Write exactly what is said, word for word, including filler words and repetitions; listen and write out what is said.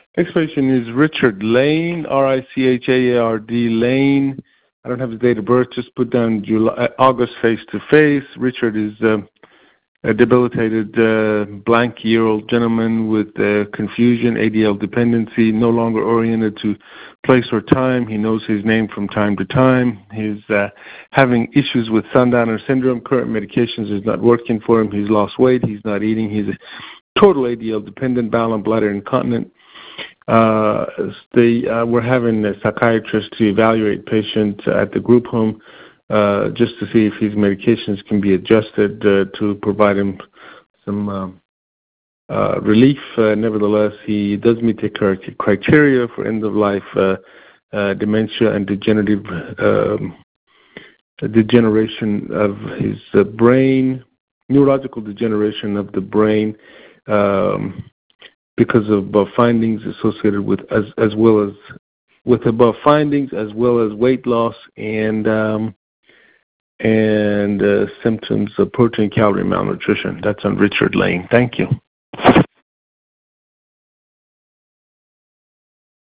Next patient is Richard Lane, R I C H A A R D Lane. I don't have his date of birth. Just put down July, uh, August face-to-face. Richard is uh, a debilitated uh, blank-year-old gentleman with uh, confusion, A D L dependency, no longer oriented to place or time. He knows his name from time to time. He's uh, having issues with Sundowner syndrome. Current medications is not working for him. He's lost weight. He's not eating. He's a total A D L dependent, bowel and bladder incontinent. Uh, they, uh, we're having a psychiatrist to evaluate patient at the group home uh, just to see if his medications can be adjusted uh, to provide him some um, uh, relief. Uh, nevertheless, he does meet the criteria for end-of-life uh, uh, dementia and degenerative um, degeneration of his uh, brain, neurological degeneration of the brain. Um, because of above findings associated with as as well as with above findings as well as weight loss and um, and uh, symptoms of protein calorie malnutrition. That's on Richard Lane. Thank you.